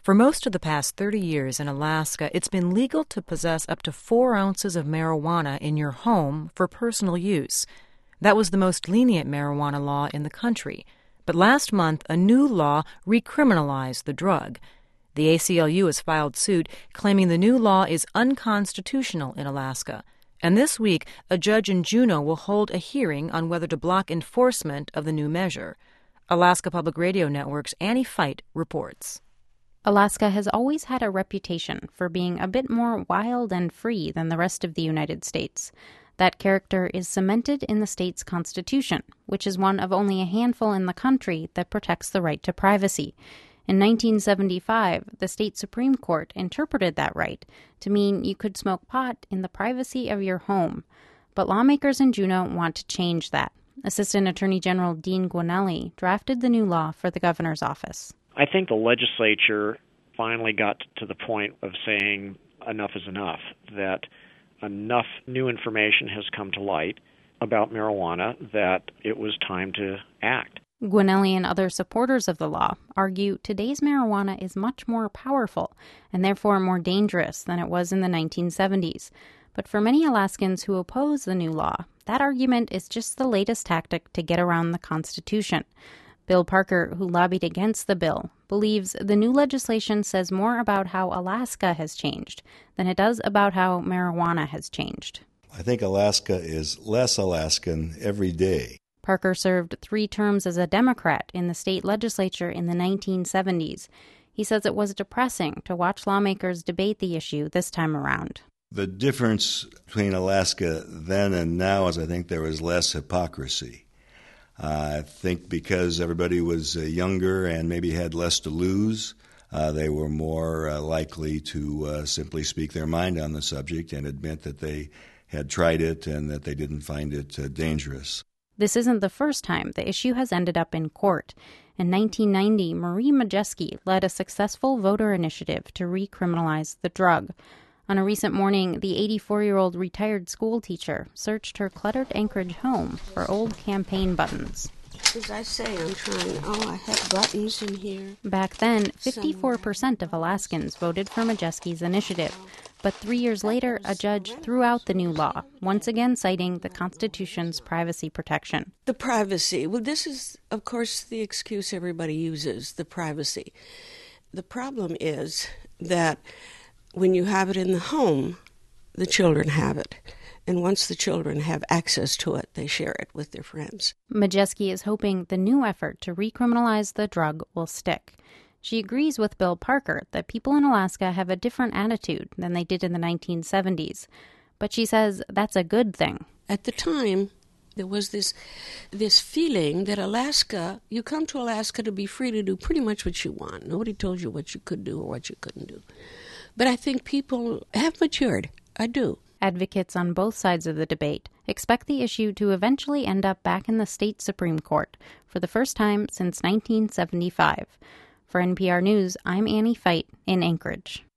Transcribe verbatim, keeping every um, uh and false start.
For most of the past thirty years in Alaska, it's been legal to possess up to four ounces of marijuana in your home for personal use. That was the most lenient marijuana law in the country. But last month, a new law recriminalized the drug. The A C L U has filed suit claiming the new law is unconstitutional in Alaska. And this week, a judge in Juneau will hold a hearing on whether to block enforcement of the new measure. Alaska Public Radio Network's Annie Feit reports. Alaska has always had a reputation for being a bit more wild and free than the rest of the United States. That character is cemented in the state's constitution, which is one of only a handful in the country that protects the right to privacy. In nineteen seventy-five, the state Supreme Court interpreted that right to mean you could smoke pot in the privacy of your home. But lawmakers in Juneau want to change that. Assistant Attorney General Dean Gwinelli drafted the new law for the governor's office. I think the legislature finally got to the point of saying enough is enough, that enough new information has come to light about marijuana that it was time to act. Gwinelli and other supporters of the law argue today's marijuana is much more powerful and therefore more dangerous than it was in the nineteen seventies. But for many Alaskans who oppose the new law, that argument is just the latest tactic to get around the Constitution. Bill Parker, who lobbied against the bill, believes the new legislation says more about how Alaska has changed than it does about how marijuana has changed. I think Alaska is less Alaskan every day. Parker served three terms as a Democrat in the state legislature in the nineteen seventies. He says it was depressing to watch lawmakers debate the issue this time around. The difference between Alaska then and now is I think there was less hypocrisy. Uh, I think because everybody was uh, younger and maybe had less to lose, uh, they were more uh, likely to uh, simply speak their mind on the subject and admit that they had tried it and that they didn't find it uh, dangerous. This isn't the first time the issue has ended up in court. In nineteen ninety, Marie Majeski led a successful voter initiative to recriminalize the drug. On a recent morning, the eighty-four-year-old retired school teacher searched her cluttered Anchorage home for old campaign buttons. As I say, I'm trying. Oh, I have buttons in here. Back then, fifty-four percent of Alaskans voted for Majeski's initiative. But three years later, a judge threw out the new law, once again citing the Constitution's privacy protection. The privacy. Well, this is, of course, the excuse everybody uses, the privacy. The problem is that when you have it in the home, the children have it. And once the children have access to it, they share it with their friends. Majeski is hoping the new effort to recriminalize the drug will stick. She agrees with Bill Parker that people in Alaska have a different attitude than they did in the nineteen seventies. But she says that's a good thing. At the time, there was this this feeling that Alaska, you come to Alaska to be free to do pretty much what you want. Nobody told you what you could do or what you couldn't do. But I think people have matured. I do. Advocates on both sides of the debate expect the issue to eventually end up back in the state Supreme Court for the first time since nineteen seventy-five. For N P R News, I'm Annie Feit in Anchorage.